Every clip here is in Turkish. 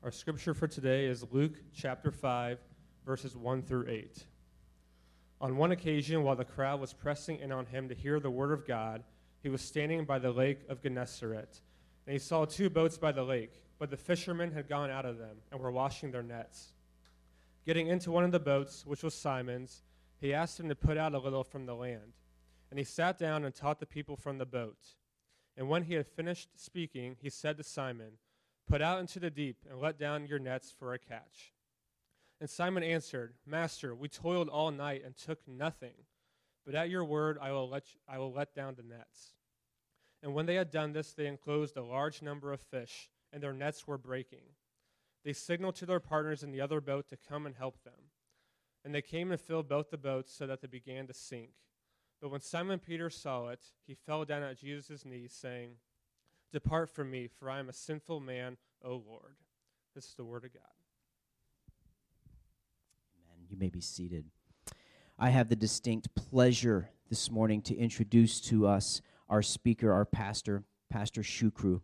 Our scripture for today is Luke chapter 5, verses 1 through 8. On one occasion, while the crowd was pressing in on him to hear the word of God, he was standing by the lake of Gennesaret. And he saw two boats by the lake, but the fishermen had gone out of them and were washing their nets. Getting into one of the boats, which was Simon's, he asked him to put out a little from the land. And he sat down and taught the people from the boat. And when he had finished speaking, he said to Simon, "Put out into the deep and let down your nets for a catch." And Simon answered, "Master, we toiled all night and took nothing, but at your word I will let down the nets." And when they had done this, they enclosed a large number of fish, and their nets were breaking. They signaled to their partners in the other boat to come and help them. And they came and filled both the boats so that they began to sink. But when Simon Peter saw it, he fell down at Jesus' knees, saying, "Depart from me, for I am a sinful man, O Lord." This is the word of God. Amen. You may be seated. I have the distinct pleasure this morning to introduce to us our speaker, our pastor, Pastor Shukru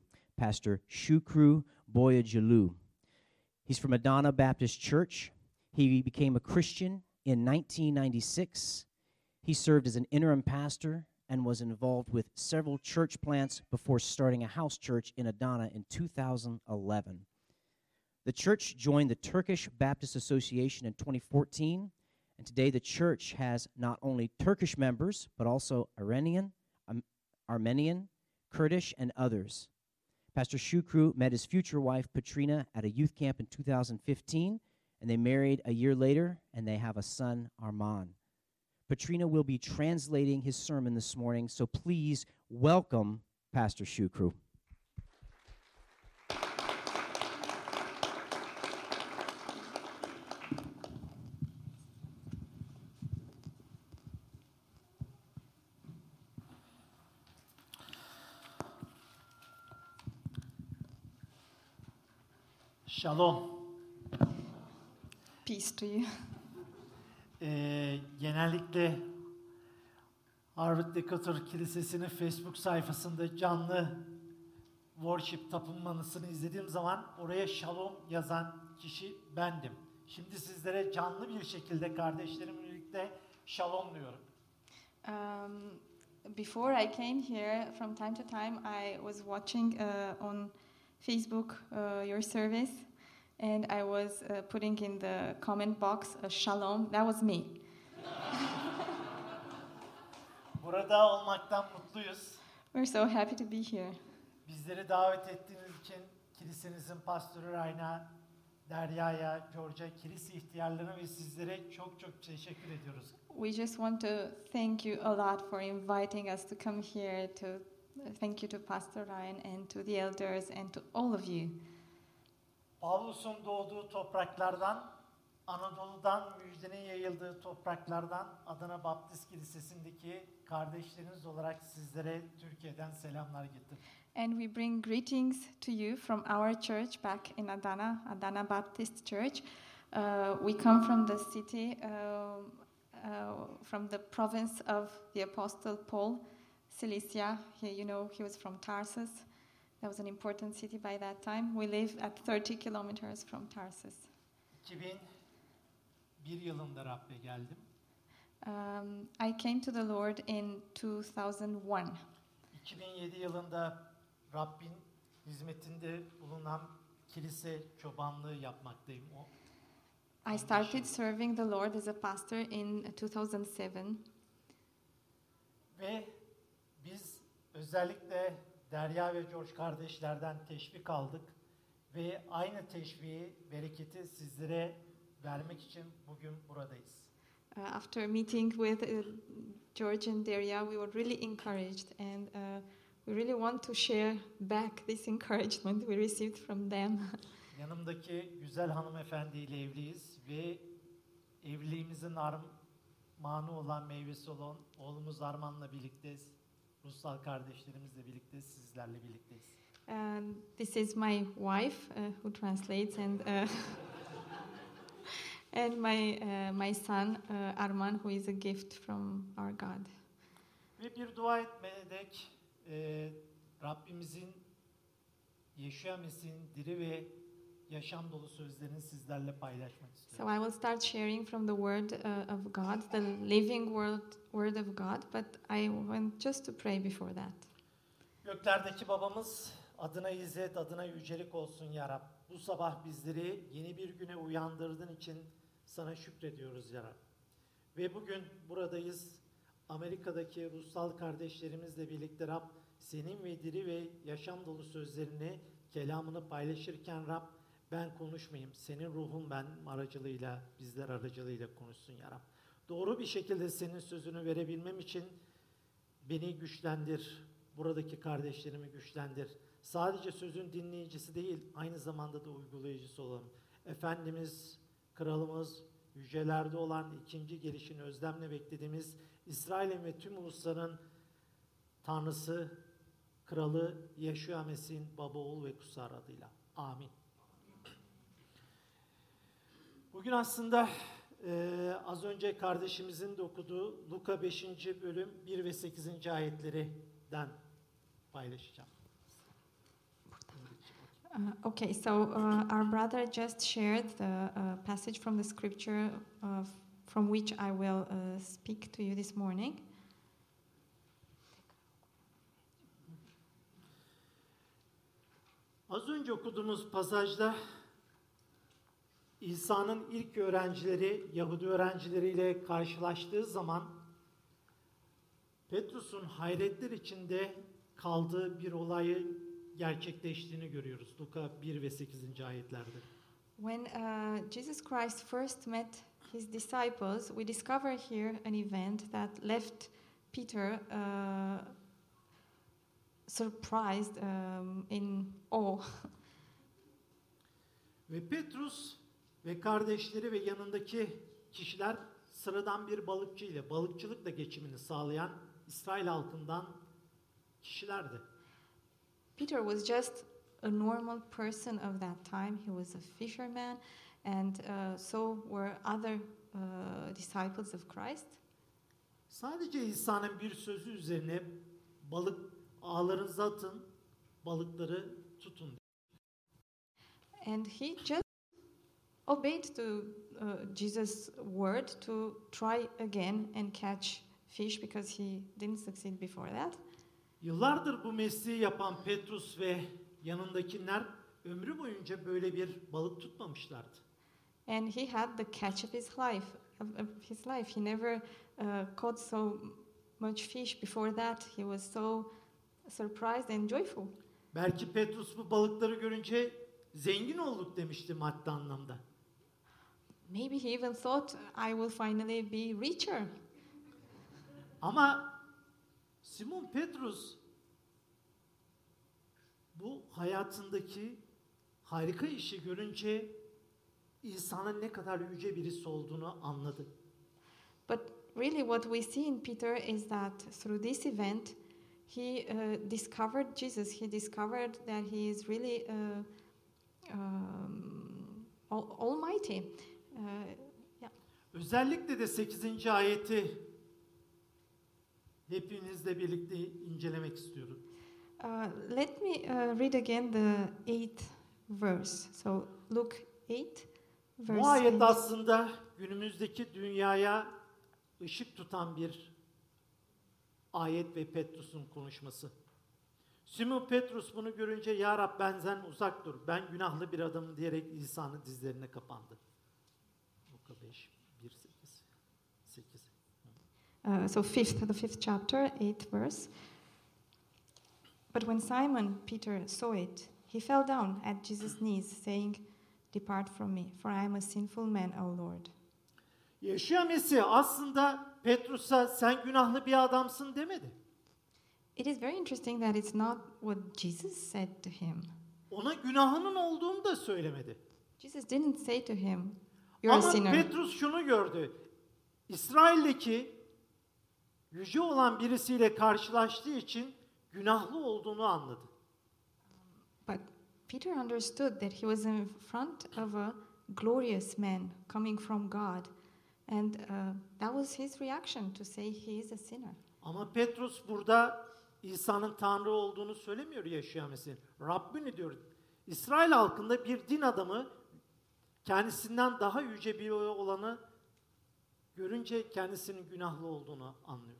Boyajilu. He's from Adana Baptist Church. He became a Christian in 1996. He served as an interim pastor and was involved with several church plants before starting a house church in Adana in 2011. The church joined the Turkish Baptist Association in 2014, and today the church has not only Turkish members, but also Iranian, Armenian, Kurdish, and others. Pastor Shukru met his future wife, Patrina, at a youth camp in 2015, and they married a year later, and they have a son, Arman. Patrina will be translating his sermon this morning, so please welcome Pastor Shukru. Shalom. Peace to you. Genellikle Harvard Decatur Kilisesi'nin Facebook sayfasında canlı worship tapınmanısını izlediğim zaman oraya Shalom yazan kişi bendim. Şimdi sizlere canlı bir şekilde kardeşlerimle birlikte Shalom diyorum. Before I came here, from time to time, I was watching on Facebook your service, and I was putting in the comment box Shalom. That was me. Burada olmaktan mutluyuz. We're so happy to be here. Bizleri davet ettiğiniz için kilisenizin pastörü Rayna, Derya'ya, George'a, kilise ihtiyarlarına ve sizlere çok teşekkür ediyoruz. We just want to thank you a lot for inviting us to come here. Thank you to Pastor Ryan and to the elders and to all of you. Pavlus'un doğduğu topraklardan, Anadolu'dan müjdenin yayıldığı topraklardan Adana Baptist Kilisesi'ndeki kardeşleriniz olarak sizlere Türkiye'den selamlar getirdim. And we bring greetings to you from our church back in Adana Baptist Church. We come from the city, from the province of the Apostle Paul, Cilicia. He was from Tarsus. That was an important city by that time. We live at 30 kilometers from Tarsus. 2001 yılında Rab'be geldim. I came to the Lord in 2001. 2007 yılında Rabbin hizmetinde bulunan kilise çobanlığı yapmaktayım. I started serving the Lord as a pastor in 2007. Ve biz özellikle Derya ve George kardeşlerden teşvik aldık ve aynı teşviği, bereketi sizlere vermek için bugün buradayız. After meeting with George and Derya, we were really encouraged, and we really want to share back this encouragement we received from them. Yanımdaki güzel hanımefendiyle evliyiz ve evliliğimizin armağanı olan, meyvesi olan oğlumuz Arman'la birlikteyiz. Russal kardeşlerimizle birlikte, sizlerle birlikteyiz. This is my wife who translates, and my son Arman, who is a gift from our God. Ve bir dua etmedek Rabbimizin Yeşua Mesih'in diri ve yaşam dolu sözlerini sizlerle paylaşmak So istiyorum. I will start sharing from the word of God, the living word of God, but I want just to pray before that. Göklerdeki babamız, adına izzet, adına yücelik olsun ya Rab. Bu sabah bizleri yeni bir güne uyandırdığın için sana şükrediyoruz ya Rab. Ve bugün buradayız. Amerika'daki ruhsal kardeşlerimizle birlikte Rab, senin ve diri ve yaşam dolu sözlerini, kelamını paylaşırken Rab, ben konuşmayayım. Senin ruhun ben aracılığıyla, bizler aracılığıyla konuşsun ya Rab. Doğru bir şekilde senin sözünü verebilmem için beni güçlendir. Buradaki kardeşlerimi güçlendir. Sadece sözün dinleyicisi değil, aynı zamanda da uygulayıcısı olalım. Efendimiz, kralımız, yücelerde olan ikinci gelişini özlemle beklediğimiz İsrail'in ve tüm ulusların Tanrısı, Kralı Yeşua Mesih'in baba, oğul ve kutsal adıyla. Amin. Bugün aslında az önce kardeşimizin de okuduğu Luka 5. bölüm 1 ve 8. ayetlerinden paylaşacağım. Okay, so our brother just shared the passage from the scripture from which I will speak to you this morning. Az önce okuduğumuz pasajda İsa'nın ilk öğrencileri, Yahudi öğrencileriyle karşılaştığı zaman Petrus'un hayretler içinde kaldığı bir olayı gerçekleştiğini görüyoruz. Luka 1 ve 8. ayetlerde. When Jesus Christ first met his disciples, we discover here an event that left Peter surprised, in awe. Ve Petrus ve kardeşleri ve yanındaki kişiler sıradan bir balıkçı ile balıkçılıkla geçimini sağlayan İsrail halkından kişilerdi. Peter was just a normal person of that time. He was a fisherman, and so were other disciples of Christ. Sadece İsa'nın bir sözü üzerine balık ağlarınızı atın, balıkları tutun. And he just obeyed to Jesus' word to try again and catch fish because he didn't succeed before that. Yıllardır bu mesleği yapan Petrus ve yanındakiler ömrü boyunca böyle bir balık tutmamışlardı. And he had the catch of his life. He never caught so much fish before that. He was so surprised and joyful. Belki Petrus bu balıkları görünce zengin olduk demişti maddi anlamda. Maybe he even thought, I will finally be richer. Ama Simon Petrus bu hayatındaki harika işi görünce İsa'nın ne kadar yüce birisi olduğunu anladı. But really what we see in Peter is that through this event, he discovered Jesus. He discovered that he is really almighty. Yeah. Özellikle de 8. ayeti hepinizle birlikte incelemek istiyorum. Let me read again the 8th verse. So Luke 8, verse Bu ayet 8. aslında günümüzdeki dünyaya ışık tutan bir ayet ve Petrus'un konuşması. Simon Petrus bunu görünce ya Rab benden uzak dur, ben günahlı bir adamım diyerek İsa'nın dizlerine kapandı. Luka 5, 1, 8. So the fifth chapter, 8th verse. But when Simon Peter saw it, he fell down at Jesus' knees, saying, "Depart from me, for I am a sinful man, O Lord." Yeşua Mesih aslında Petrus'a sen günahlı bir adamsın demedi. It is very interesting that it's not what Jesus said to him. Ona günahının olduğunu da söylemedi. Jesus didn't say to him, "You're a Ama sinner." Petrus şunu gördü. İsrail'deki yüce olan birisiyle karşılaştığı için günahlı olduğunu anladı. But Peter understood that he was in front of a glorious man coming from God, and that was his reaction to say he is a sinner. Ama Petrus burada İsa'nın Tanrı olduğunu söylemiyor Yeşua Mesih'in. Rabbini diyor. İsrail halkında bir din adamı kendisinden daha yüce bir olanı görünce kendisinin günahlı olduğunu anlıyor.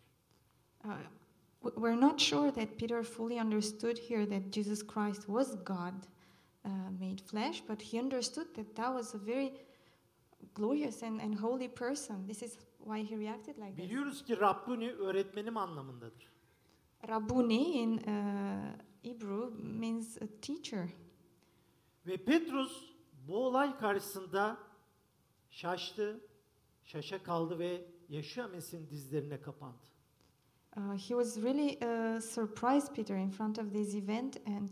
We're not sure that Peter fully understood here that Jesus Christ was God made flesh, but he understood that that was a very glorious and holy person. This is why he reacted like this. Biliyoruz ki Rabbuni öğretmenim anlamındadır. Rabboni in Hebrew means a teacher. Ve Petrus bu olay karşısında şaşa kaldı ve Yeshua Mesih'in dizlerine kapandı. He was really surprised, Peter, in front of this event, and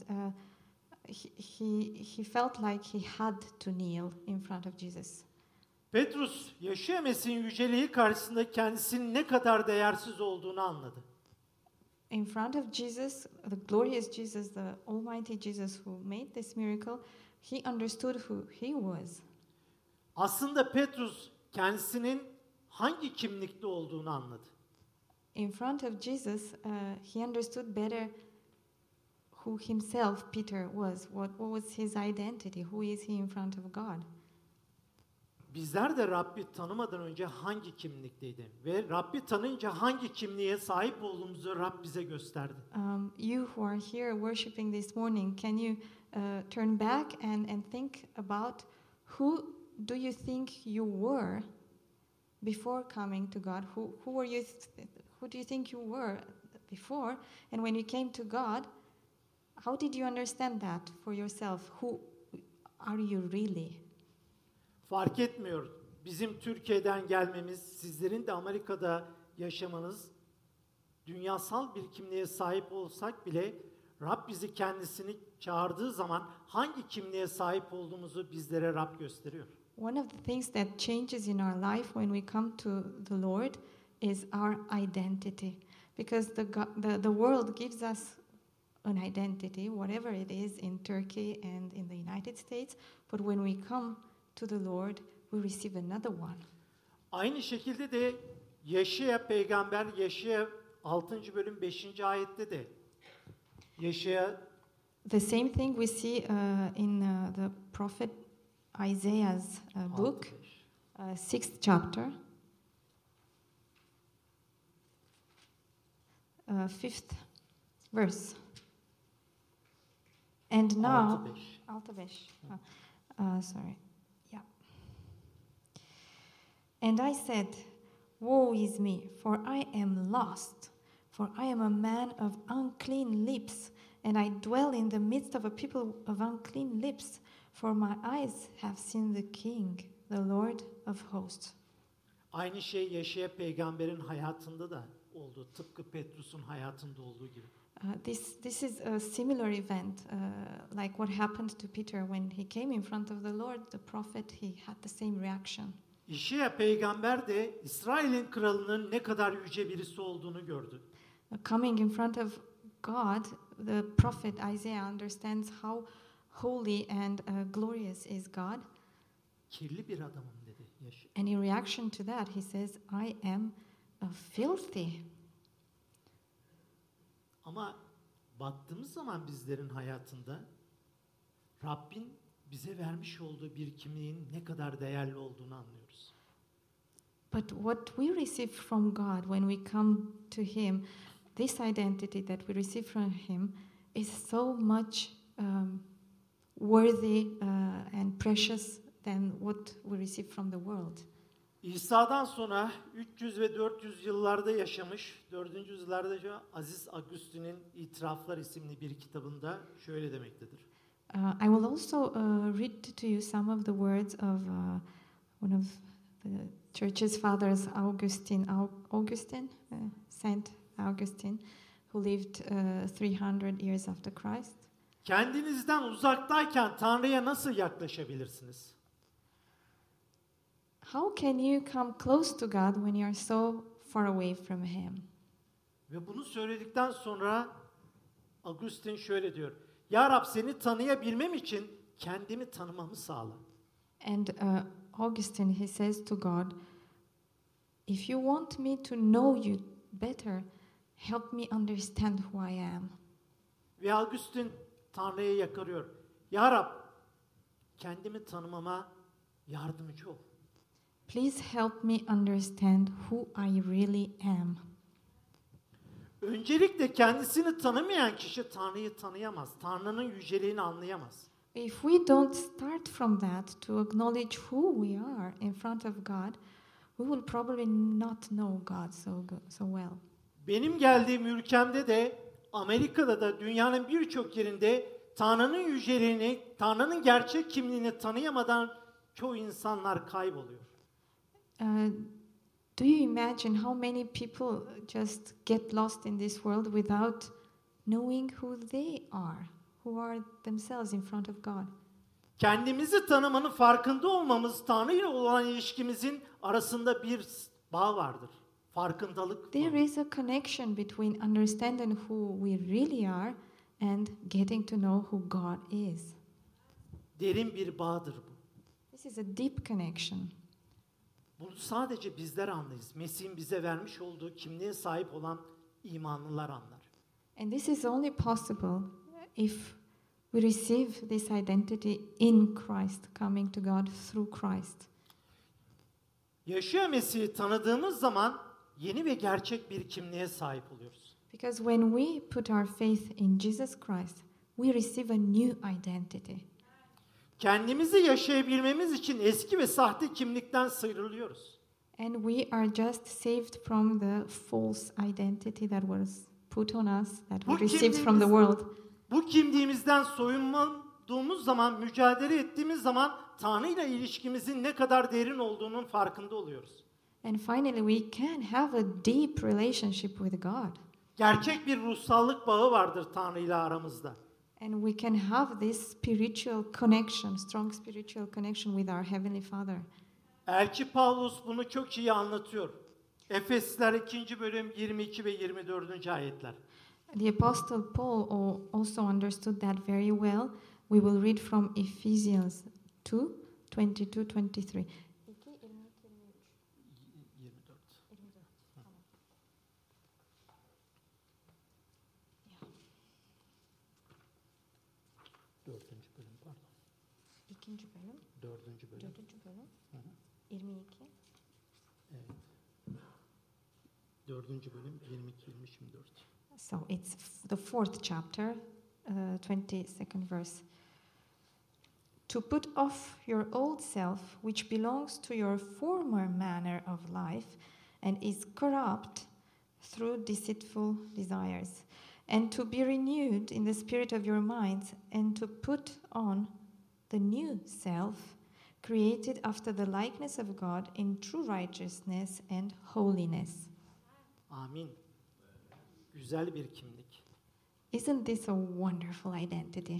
he felt like he had to kneel in front of Jesus. Petrus, Yeshua Mesih'in yüceliği karşısında kendisinin ne kadar değersiz olduğunu anladı. In front of Jesus, the glorious Jesus, the almighty Jesus who made this miracle, he understood who he was. Aslında Petrus kendisinin hangi kimlikte olduğunu anladı. In front of Jesus, he understood better who himself, Peter, was. What was his identity? Who is he in front of God? Bizler de Rabbi tanımadan önce hangi kimlikteydi ve Rabbi tanıyınca hangi kimliğe sahip olduğumuzu Rab bize gösterdi. You who are here worshiping this morning, can you turn back and think about who do you think you were before coming to God? Who were you? Who do you think you were before? And when you came to God, how did you understand that for yourself? Who are you really? Fark etmiyor. Bizim Türkiye'den gelmemiz, sizlerin de Amerika'da yaşamanız, dünyasal bir kimliğe sahip olsak bile Rab bizi kendisini çağırdığı zaman hangi kimliğe sahip olduğumuzu bizlere Rab gösteriyor. One of the things that changes in our life when we come to the Lord is our identity. Because the world gives us an identity, whatever it is in Turkey and in the United States, but when we come to the Lord, we receive another one. Aynı şekilde de Yeşaya peygamber, Yeşaya 6. bölüm 5. ayette de Yeşaya The same thing we see in the prophet Isaiah's book, 6th chapter, 5th verse. And now, 6-5. sorry, yeah. And I said, woe is me, for I am lost, for I am a man of unclean lips, and I dwell in the midst of a people of unclean lips, for my eyes have seen the King, the Lord of hosts. Aynı şey Yeşaya peygamberin hayatında da oldu. Tıpkı Petrus'un hayatında olduğu gibi. This is a similar event, like what happened to Peter when he came in front of the Lord, the prophet, he had the same reaction. İşaya peygamber de İsrail'in kralının ne kadar yüce birisi olduğunu gördü. Coming in front of God, the prophet Isaiah understands how holy and glorious is God. Kirli bir adamım dedi Yeşaya. And in reaction to that, he says, I am filthy. Ama baktığımız zaman bizlerin hayatında Rabbin bize vermiş olduğu bir kimliğin ne kadar değerli olduğunu anlıyoruz. But what we receive from God when we come to Him, this identity that we receive from Him is so much worthy and precious than what we receive from the world. İsa'dan sonra 300 ve 400 yıllarda yaşamış, 4. yüzyıllarda yaşayan Aziz Agustin'in İtiraflar isimli bir kitabında şöyle demektedir. I will also read to you some of the words of one of the church's fathers, Augustine, Saint Augustine, who lived 300 years after Christ. Kendinizden uzaktayken Tanrı'ya nasıl yaklaşabilirsiniz? How can you come close to God when you are so far away from Him? Ve bunu söyledikten sonra Augustine şöyle diyor. Ya Rab seni tanıyabilmem için kendimi tanımamı sağla. And Augustine, he says to God, if you want me to know you better, help me understand who I am. Ve Augustine Tanrı'ya yakarıyor. Ya Rab, kendimi tanımama yardımcı ol. Please help me understand who I really am. Öncelikle kendisini tanımayan kişi Tanrı'yı tanıyamaz. Tanrı'nın yüceliğini anlayamaz. If we don't start from that to acknowledge who we are in front of God, we will probably not know God so well. Benim geldiğim ülkemde de, Amerika'da da, dünyanın birçok yerinde Tanrı'nın yüceliğini, Tanrı'nın gerçek kimliğini tanıyamadan çoğu insanlar kayboluyor. Do you imagine how many people just get lost in this world without knowing who they are themselves in front of God? Kendimizi tanımanın farkında olmamız, Tanrı ile olan ilişkimizin arasında bir bağ vardır. Farkındalık. There is a connection between understanding who we really are and getting to know who God is. Derin bir bağdır bu. This is a deep connection. Bunu sadece bizler anlayız. Mesih'in bize vermiş olduğu kimliğe sahip olan imanlılar anlar. And this is only possible if we receive this identity in Christ, coming to God through Christ. Yaşayan Mesih'i tanıdığımız zaman yeni ve gerçek bir kimliğe sahip oluyoruz. Because when we put our faith in Jesus Christ, we receive a new identity. Kendimizi yaşayabilmemiz için eski ve sahte kimlikten sıyrılıyoruz. And we are just saved from the false identity that was put on us, that we received from the world. Bu kimliğimizden soyunmadığımız zaman, mücadele ettiğimiz zaman Tanrı ile ilişkimizin ne kadar derin olduğunun farkında oluyoruz. And finally, we can have a deep relationship with God. Gerçek bir ruhsallık bağı vardır Tanrı ile aramızda. And we can have this spiritual connection, strong spiritual connection with our Heavenly Father. Elçi Pavlus bunu çok iyi anlatıyor. Efesliler 2. bölüm 22 ve 24. ayetler. The Apostle Paul also understood that very well. We will read from Ephesians 2, 22-23. 4. bölüm 22-24. So it's the 4th chapter, 22nd verse. To put off your old self, which belongs to your former manner of life and is corrupt through deceitful desires, and to be renewed in the spirit of your minds, and to put on the new self, created after the likeness of God in true righteousness and holiness. Amin. Güzel bir kimlik. Isn't this a wonderful identity?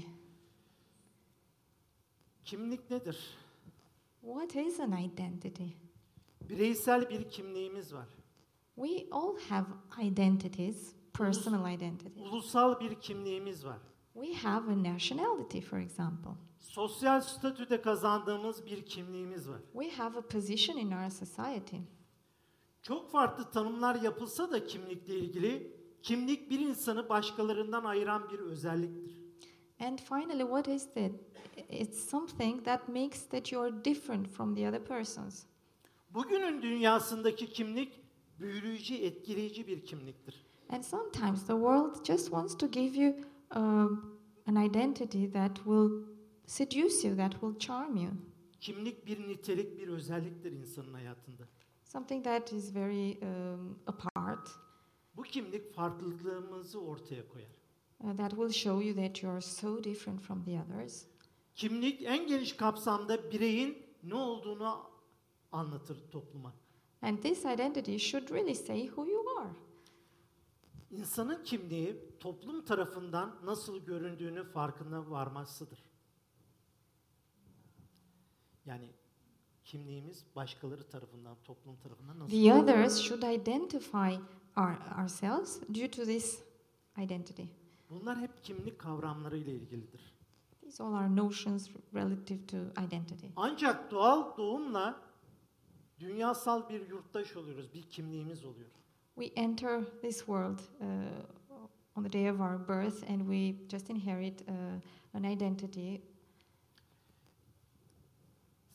Kimlik nedir? What is an identity? Bireysel bir kimliğimiz var. We all have identities, personal identities. Ulusal bir kimliğimiz var. We have a nationality, for example. Sosyal statüde kazandığımız bir kimliğimiz var. We have a position in our society. Çok farklı tanımlar yapılsa da kimlikle ilgili, kimlik bir insanı başkalarından ayıran bir özelliktir. And finally, what is it? It's something that makes that you are different from the other persons. Bugünün dünyasındaki kimlik büyüleyici, etkileyici bir kimliktir. And sometimes the world just wants to give you an identity that will seduce you, that will charm you. Kimlik bir nitelik, bir özelliktir insanın hayatında. Something that is very apart. Bu kimlik farklılığımızı ortaya koyar. That will show you that you are so different from the others. Kimlik en geniş kapsamda bireyin ne olduğunu anlatır topluma. And this identity should really say who you are. İnsanın kimliği toplum tarafından nasıl göründüğünü farkına varmasıdır. Yani kimliğimiz başkaları tarafından, toplum tarafından nasıl The others should identify ourselves due to this identity. Bunlar hep kimlik kavramları ile ilgilidir. These all are notions relative to identity. Ancak doğal doğumla dünyasal bir yurttaş oluyoruz, bir kimliğimiz oluyor. We enter this world on the day of our birth and we just inherit an identity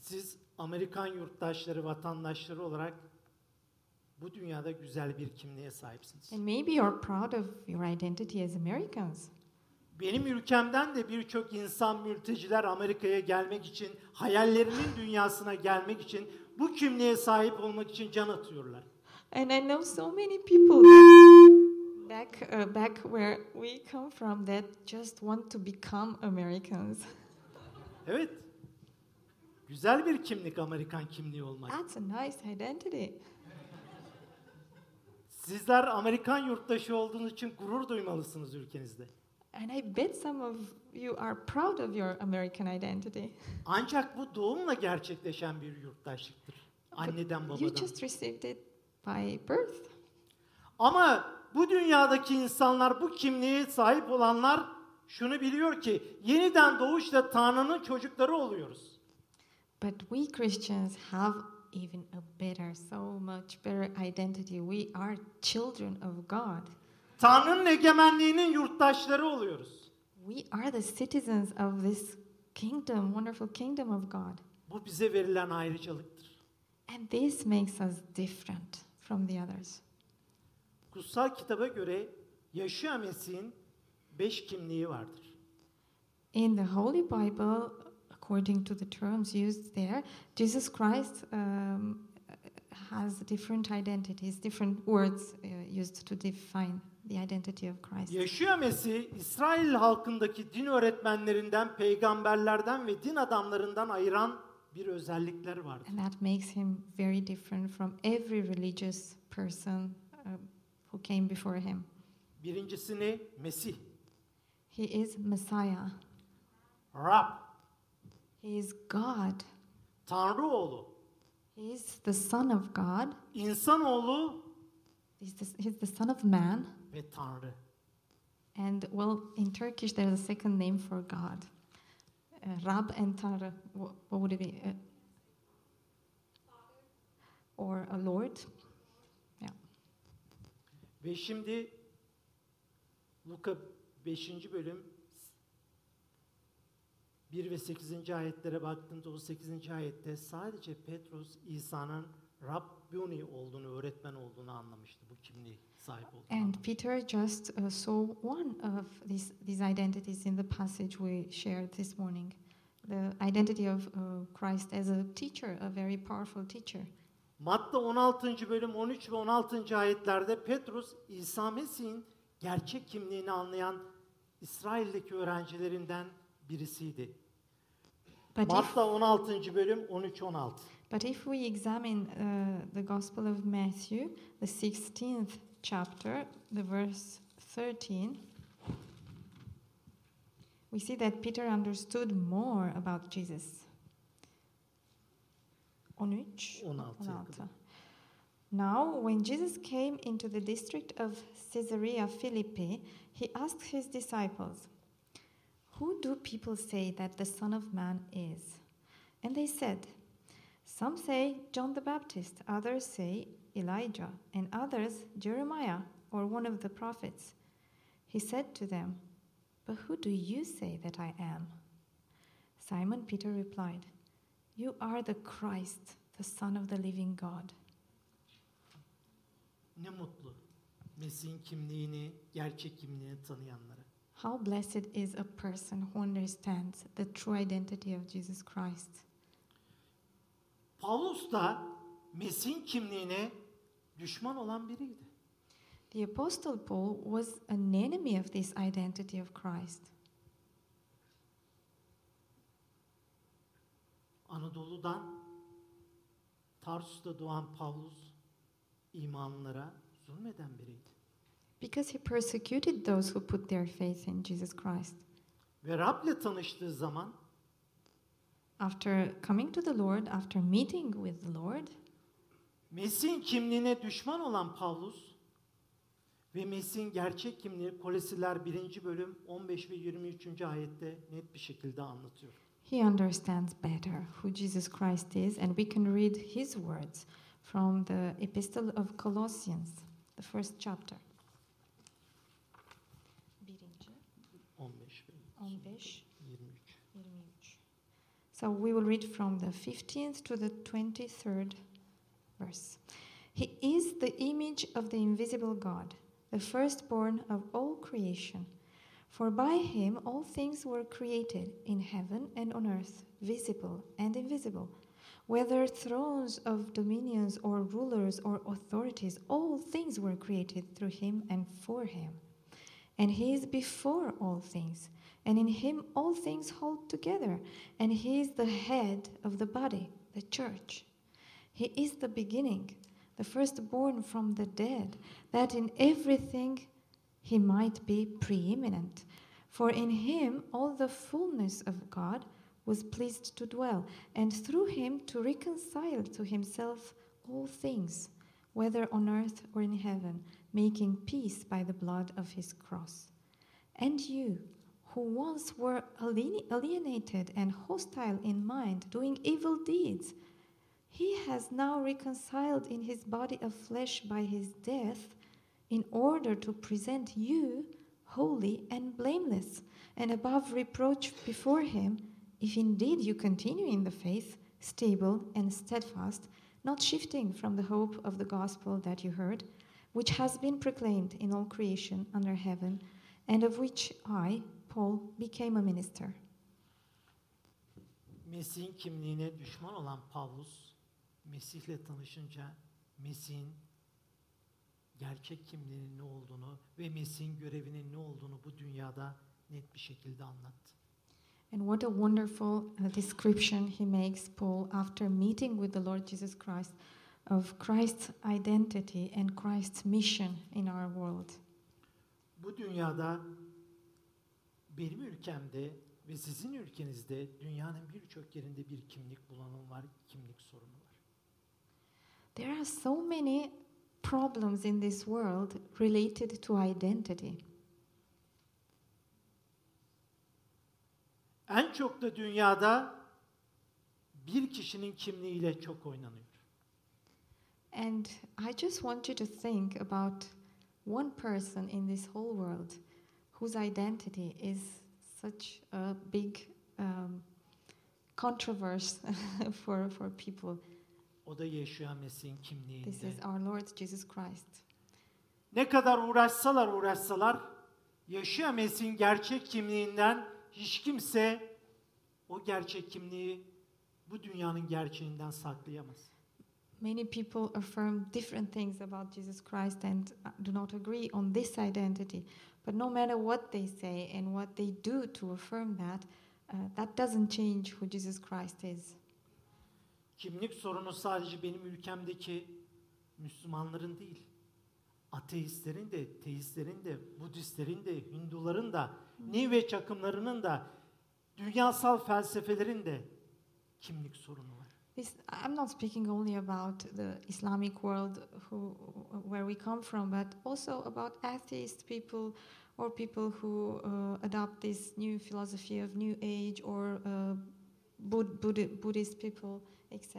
Siz Amerikan yurttaşları, vatandaşları olarak bu dünyada güzel bir kimliğe sahipsiniz. And maybe you're proud of your identity as Americans. Benim ülkemden de birçok insan, mülteciler Amerika'ya gelmek için, hayallerinin dünyasına gelmek için, bu kimliğe sahip olmak için can atıyorlar. And I know so many people that back where we come from that just want to become Americans. Evet. Güzel bir kimlik Amerikan kimliği olmak. That's a nice identity. Sizler Amerikan yurttaşı olduğunuz için gurur duymalısınız ülkenizde. And I bet some of you are proud of your American identity. Ancak bu doğumla gerçekleşen bir yurttaşlıktır. Anneden You babadan. just received it by birth. Ama bu dünyadaki insanlar, bu kimliğe sahip olanlar şunu biliyor ki yeniden doğuşla Tanrı'nın çocukları oluyoruz. But we Christians have even a better, so much better identity. We are children of God. Tanrı'nın egemenliğinin yurttaşları oluyoruz. We are the citizens of this kingdom, wonderful kingdom of God. Bu bize verilen ayrıcalıktır. And this makes us different from the others. Kutsal kitaba göre Yaşıyor Mesih'in 5 kimliği vardır. In the Holy Bible, according to the terms used there, Jesus Christ has different identities, different words used to define the identity of Christ. Yaşıyor Mesih, İsrail halkındaki din öğretmenlerinden, peygamberlerden ve din adamlarından ayıran bir özellikler vardır. And that makes him very different from every religious person who came before him. Birincisi ne? Mesih. He is Messiah. Rab. He is God. Tanrı oğlu. He is the Son of God. İnsanoğlu He's the Son of Man. ve Tanrı. And well, in Turkish, there's a second name for God. Rab and Tanrı. What would it be? Or a Lord? Ve şimdi Luka 5. bölüm 1 ve 8. ayetlere baktığımda o 8. ayette sadece Petrus İsa'nın Rabbuni olduğunu, öğretmen olduğunu anlamıştı. Bu kimliğe sahip olduğunu And anlamıştı. Peter just saw one of these identities in the passage we shared this morning. The identity of Christ as a teacher, a very powerful teacher. Matta 16. bölüm 13 ve 16. ayetlerde Petrus İsa Mesih'in gerçek kimliğini anlayan İsrail'deki öğrencilerinden birisiydi. Matta 16. bölüm 13-16. But if we examine the Gospel of Matthew, the 16th chapter, the verse 13, we see that Peter understood more about Jesus. 16. Now, when Jesus came into the district of Caesarea Philippi, he asked his disciples, "Who do people say that the Son of Man is?" And they said, "Some say John the Baptist, others say Elijah, and others Jeremiah or one of the prophets." He said to them, "But who do you say that I am?" Simon Peter replied, "You are the Christ, the Son of the living God." Ne mutlu Mesih'in kimliğini, gerçek kimliğini tanıyanlara. How blessed is a person who understands the true identity of Jesus Christ. Pavlus da Mesih'in kimliğine düşman olan biriydi. The Apostle Paul was an enemy of this identity of Christ. Anadolu'dan Tarsus'ta doğan Pavlus imanlılara zulmeden biriydi. Because he persecuted those who put their faith in Jesus Christ. Ve Rab'le tanıştığı zaman After coming to the Lord, after meeting with the Lord, Mesih'in kimliğine düşman olan Pavlus ve Mesih'in gerçek kimliği Kolosiler 1. bölüm 15 ve 23. ayette net bir şekilde anlatıyor. he understands better who Jesus Christ is, and we can read his words from the Epistle of Colossians, the first chapter. 15 ve 15, 23. 23. So we will read from the 15th to the 23rd verse. He is the image of the invisible God, the firstborn of all creation. For by him all things were created, in heaven and on earth, visible and invisible. Whether thrones of dominions or rulers or authorities, all things were created through him and for him. And he is before all things, and in him all things hold together. And he is the head of the body, the church. He is the beginning, the firstborn from the dead, that in everything he might be preeminent. For in him all the fullness of God was pleased to dwell, and through him to reconcile to himself all things, whether on earth or in heaven, making peace by the blood of his cross. And you, who once were alienated and hostile in mind, doing evil deeds, he has now reconciled in his body of flesh by his death, in order to present you holy and blameless and above reproach before him, if indeed you continue in the faith, stable and steadfast, not shifting from the hope of the gospel that you heard, which has been proclaimed in all creation under heaven, and of which I, Paul, became a minister. Mesih'in kimliğine düşman olan Pavlus, Mesih'le tanışınca Mesih'in gerçek kimliğinin ne olduğunu ve Mesih'in görevinin ne olduğunu bu dünyada net bir şekilde anlattı. And what a wonderful description he makes, Paul, after meeting with the Lord Jesus Christ, of Christ's identity and Christ's mission in our world. Bu dünyada benim ülkemde ve sizin ülkenizde dünyanın birçok yerinde bir kimlik bulanım var, kimlik sorunu var. There are so many problems in this world related to identity. En çok da dünyada bir kişinin kimliğiyle çok oynanıyor. And I just want you to think about one person in this whole world whose identity is such a big controversy for people. O da Yeshua Mesih'in This kimliğinde. is our Lord Jesus Christ. Ne kadar uğraşsalar Yeshua Mesih'in gerçek kimliğinden hiç kimse o gerçek kimliği bu dünyanın gerçeğinden saklayamaz. Many people affirm different things about Jesus Christ and do not agree on this identity. But no matter what they say and what they do to affirm that, that doesn't change who Jesus Christ is. Kimlik sorunu sadece benim ülkemdeki Müslümanların değil, ateistlerin de, teistlerin de, Budistlerin de, Hinduların da, New Age akımlarının da, dünyasal felsefelerin de kimlik sorunu var. I'm not speaking only about the Islamic world where we come from, but also about atheist people or people who adopt this new philosophy of New Age or Buddhist people, etc.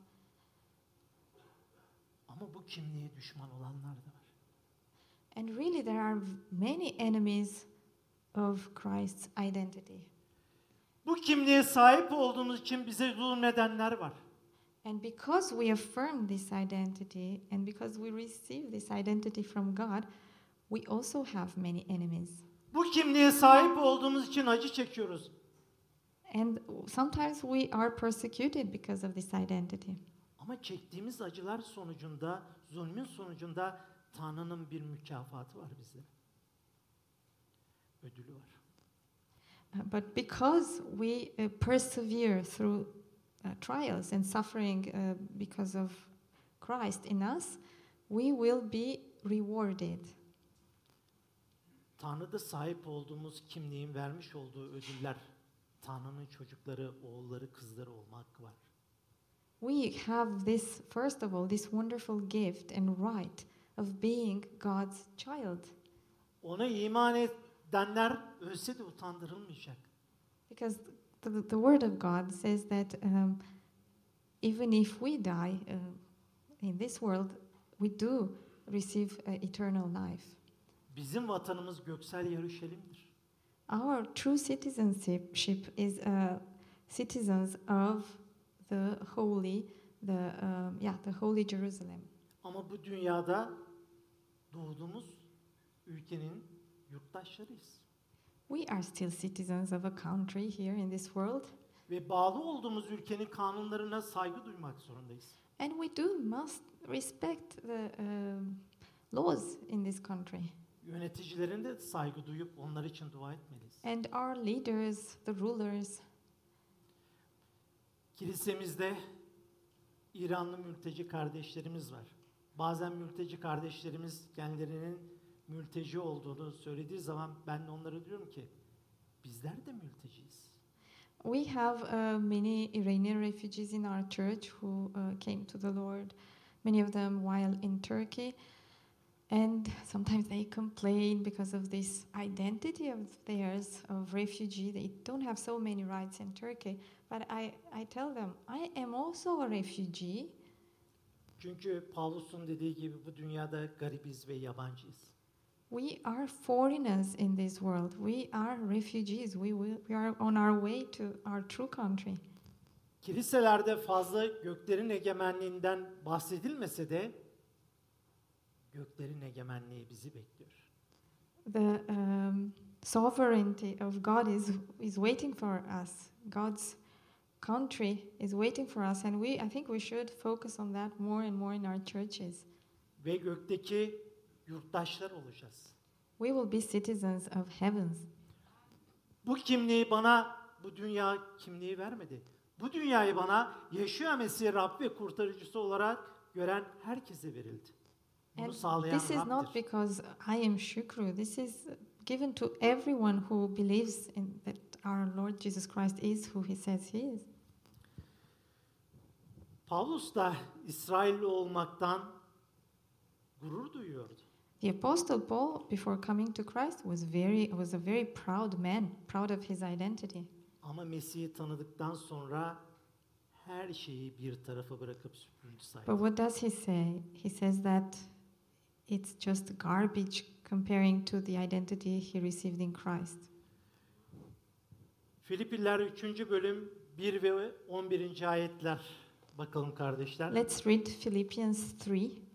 Ama bu kimliğe düşman olanlar da var. And really there are many enemies of Christ's identity. Bu kimliğe sahip olduğumuz için bize zulmedenler var. And because we affirm this identity and because we receive this identity from God, we also have many enemies. Bu kimliğe sahip olduğumuz için acı çekiyoruz. And sometimes we are persecuted because of this identity. Ama çektiğimiz acılar sonucunda, zulmün sonucunda Tanrı'nın bir mükafatı var bize. Ödülü var. But because we persevere through trials and suffering because of Christ in us, we will be rewarded. Tanrı'da sahip olduğumuz kimliğin vermiş olduğu ödüller, Tanrı'nın çocukları, oğulları, kızları olma hakkı var. We have this, first of all, this wonderful gift and right of being God's child. Ona iman edenler ölse de utandırılmayacak. Because the word of God says that even if we die in this world, we do receive eternal life. Bizim vatanımız göksel Yeruşalim'dir. Our true citizenship is citizens of the holy, the holy Jerusalem. Ama bu dünyada doğduğumuz ülkenin yurttaşlarıyız. We are still citizens of a country here in this world, Ve bağlı olduğumuz ülkenin kanunlarına saygı duymak zorundayız. and we must respect the laws in this country. Yöneticilerin de saygı duyup onlar için dua etmeliyiz. And our leaders, the rulers. Kilisemizde İranlı mülteci kardeşlerimiz var. Bazen mülteci kardeşlerimiz kendilerinin mülteci olduğunu söylediği zaman ben de onlara diyorum ki bizler de mülteciyiz. We have many Iranian refugees in our church who came to the Lord, many of them while in Turkey. And sometimes they complain because of this identity of theirs of refugee. They don't have so many rights in Turkey. But I tell them, I am also a refugee. Çünkü Pavlus'un dediği gibi bu dünyada garibiz ve yabancıyız. We are foreigners in this world. We are refugees. We are on our way to our true country. Kiliselerde fazla göklerin egemenliğinden bahsedilmese de göklerin egemenliği bizi bekliyor. The sovereignty of God is waiting for us. God's country is waiting for us, and I think we should focus on that more and more in our churches. Ve gökteki yurttaşlar olacağız. We will be citizens of heavens. Bu kimliği bana bu dünya kimliği vermedi. Bu dünyayı bana Yeşua Mesih Rab ve kurtarıcısı olarak gören herkese verildi. Bunu And sağlayan this is not Rab'dir. because I am Shukru. This is given to everyone who believes in that our Lord Jesus Christ is who He says He is. Pavlus da İsrailli olmaktan gurur duyuyordu. The Apostle Paul, before coming to Christ, was a very proud man, proud of his identity. Ama Mesih'i tanıdıktan sonra her şeyi bir tarafa bırakıp süpürdü saydı. But what does he say? He says that it's just garbage comparing to the identity he received in Christ. Filipliler 3. bölüm 1 ve 11. ayetler bakalım kardeşler. Let's read Philippians 3.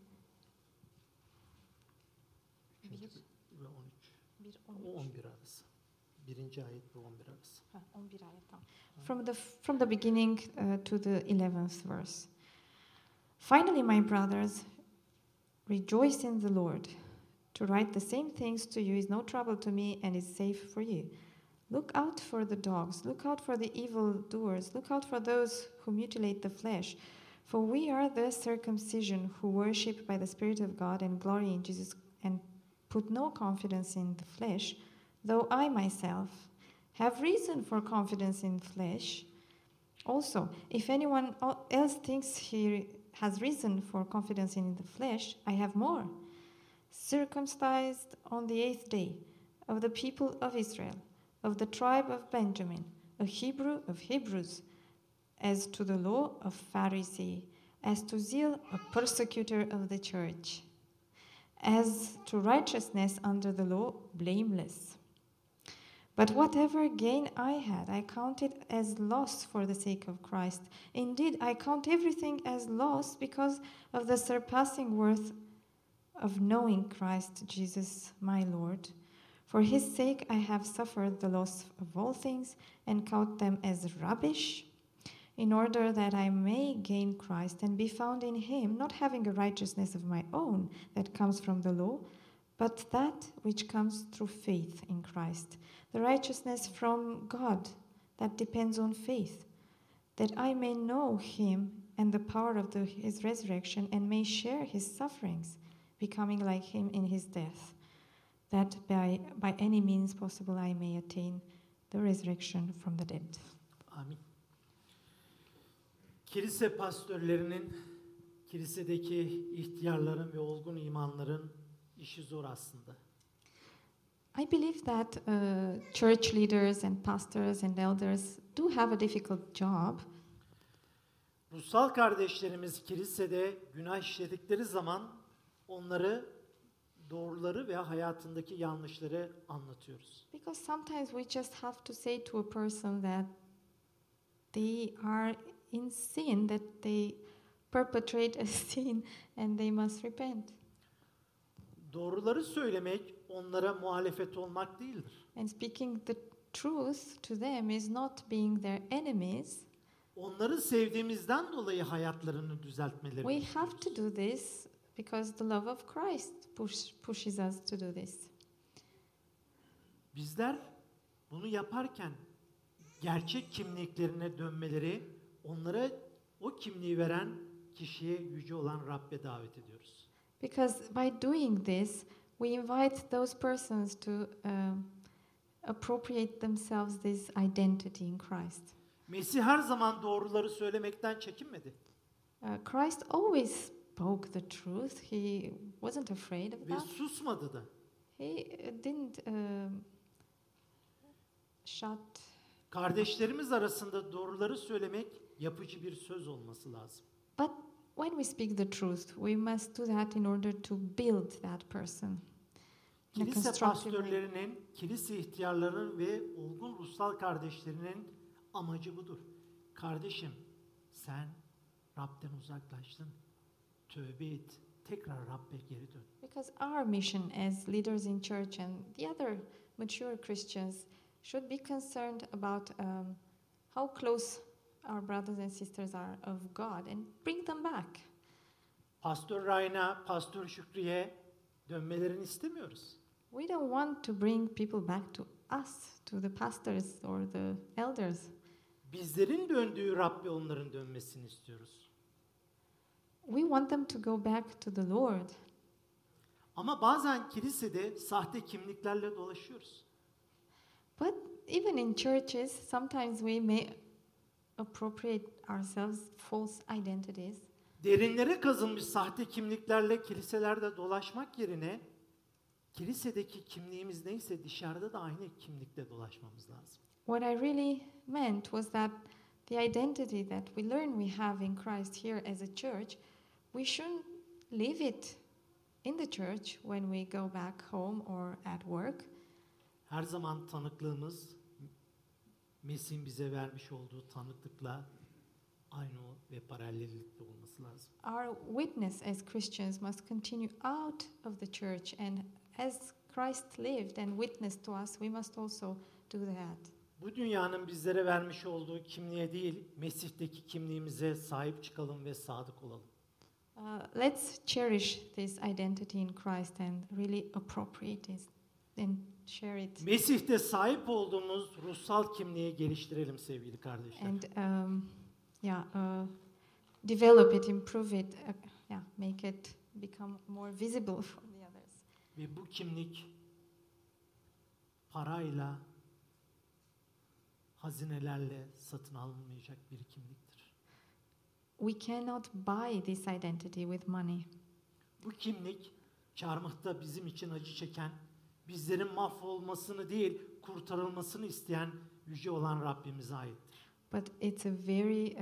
1 ve 13. O 11 arası. 1. ayet ve 11 arası. From the beginning to the 11th verse. Finally, my brothers, rejoice in the Lord. To write the same things to you is no trouble to me and is safe for you. Look out for the dogs, look out for the evildoers, look out for those who mutilate the flesh. For we are the circumcision who worship by the Spirit of God and glory in Jesus and put no confidence in the flesh, though I myself have reason for confidence in flesh. Also, if anyone else thinks he has reason for confidence in the flesh, I have more. Circumcised on the 8th day, of the people of Israel, of the tribe of Benjamin, a Hebrew of Hebrews, as to the law, a Pharisee, as to zeal, a persecutor of the church, as to righteousness under the law, blameless. But whatever gain I had, I counted as loss for the sake of Christ. Indeed, I count everything as loss because of the surpassing worth of knowing Christ Jesus my Lord. For his sake I have suffered the loss of all things and count them as rubbish, in order that I may gain Christ and be found in him, not having a righteousness of my own that comes from the law, but that which comes through faith in Christ, the righteousness from God that depends on faith, that I may know him and the power of his resurrection and may share his sufferings, becoming like him in his death, that by any means possible I may attain the resurrection from the dead. Amin. Kilise pastörlerinin, kilisedeki ihtiyarların ve olgun imanların işi zor aslında. I believe that church leaders and pastors and elders do have a difficult job. Ruhsal kardeşlerimiz kilisede günah işledikleri zaman onları doğruları ve hayatındaki yanlışları anlatıyoruz. Because sometimes we just have to say to a person that they are in sin, that they perpetrate a sin and they must repent. Doğruları söylemek onlara muhalefet olmak değildir. And speaking the truth to them is not being their enemies. Onları sevdiğimizden dolayı hayatlarını düzeltmeleri We have istiyoruz. to do this because the love of Christ pushes us to do this. Bizler bunu yaparken gerçek kimliklerine dönmeleri, onlara o kimliği veren kişiye, yüce olan Rabbe davet ediyoruz. Because by doing this, we invite those persons to appropriate themselves this identity in Christ. Mesih her zaman doğruları söylemekten çekinmedi Christ always spoke the truth. He wasn't afraid of ve that. susmadı da. He didn't shut. Kardeşlerimiz arasında doğruları söylemek yapıcı bir söz olması lazım. But when we speak the truth, we must do that in order to build that person. In a Kilise constructive way. pastörlerinin, kilise ihtiyarlarının ve olgun ruhsal kardeşlerinin amacı budur. Kardeşim, sen Rab'den uzaklaştın. Tövbe et. Tekrar Rab'be geri dön. Because our mission as leaders in church and the other mature Christians should be concerned about how close our brothers and sisters are of God and bring them back. Pastör Ryan'a, Pastör Şükrü'ye dönmelerini istemiyoruz. We don't want to bring people back to us, to the pastors or the elders. Bizlerin döndüğü Rab'be onların dönmesini istiyoruz. We want them to go back to the Lord. Ama bazen kilisede sahte kimliklerle dolaşıyoruz. But even in churches, sometimes we may appropriate ourselves false identities. Derinlere kazınmış sahte kimliklerle kiliselerde dolaşmak yerine kilisedeki kimliğimiz neyse dışarıda da aynı kimlikle dolaşmamız lazım. What I really meant was that the identity that we learn we have in Christ here as a church, we shouldn't leave it in the church when we go back home or at work. Her zaman tanıklığımız Mesih'in bize vermiş olduğu tanıklıkla aynı ve paralellikte olması lazım. Our witness as Christians must continue out of the church, and as Christ lived and witnessed to us, we must also do that. Bu dünyanın bizlere vermiş olduğu kimliğe değil, Mesih'teki kimliğimize sahip çıkalım ve sadık olalım. Let's cherish this identity in Christ and really appropriate it and share it. Mesih'te sahip olduğumuz ruhsal kimliği geliştirelim sevgili kardeşler. And develop it, improve it, make it become more visible from the others. Ve bu kimlik parayla, hazinelerle satın alınmayacak bir kimliktir. We cannot buy this identity with money. Bu kimlik çarmıhta bizim için acı çeken, bizlerin mahvolmasını değil, kurtarılmasını isteyen yüce olan Rabbimize aittir. But it's a very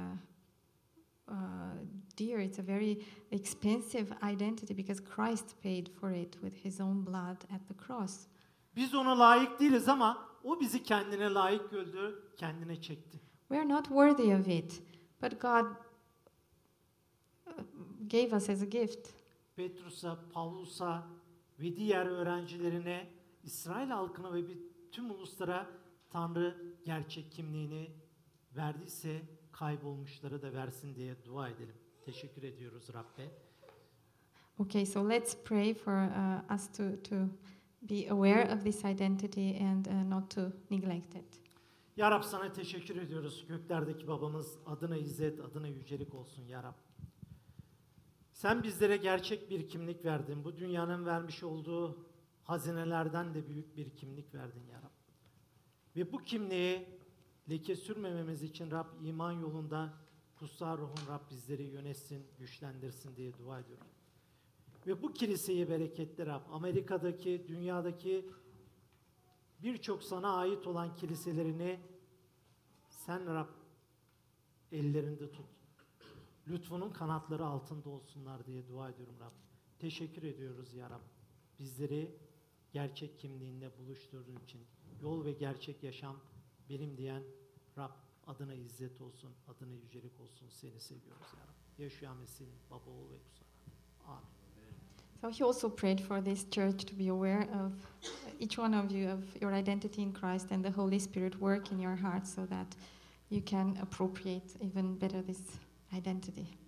dear, it's a very expensive identity because Christ paid for it with his own blood at the cross. Biz ona layık değiliz ama o bizi kendine layık gördü, kendine çekti. We are not worthy of it, but God gave us as a gift. Petrus'a, Pavlus'a ve diğer öğrencilerine, İsrail halkına ve tüm uluslara Tanrı gerçek kimliğini verdiyse kaybolmuşlara da versin diye dua edelim. Teşekkür ediyoruz Rabbe. Okay, so let's pray for us to be aware of this identity and not to neglect it. Ya Rab sana teşekkür ediyoruz. Göklerdeki babamız adına izzet, adına yücelik olsun ya Rab. Sen bizlere gerçek bir kimlik verdin. Bu dünyanın vermiş olduğu hazinelerden de büyük bir kimlik verdin ya Rab. Ve bu kimliği leke sürmememiz için Rab iman yolunda kutsal ruhun Rab bizleri yönetsin, güçlendirsin diye dua ediyorum. Ve bu kiliseyi bereketli Rab, Amerika'daki, dünyadaki birçok sana ait olan kiliselerini sen Rab ellerinde tut. Lütfunun kanatları altında olsunlar diye dua ediyorum Rab. Teşekkür ediyoruz ya Rab. Bizleri gerçek kimliğinle buluşturduğun için, yol ve gerçek yaşam benim diyen Rab Adına izzet olsun, adına yücelik olsun. Seni seviyoruz ya Rabbi. Yaşayan Mesih'in baba, oğul ve kutsal. Amin. So he also prayed for this church to be aware of each one of you, of your identity in Christ, and the Holy Spirit work in your heart so that you can appropriate even better this identity.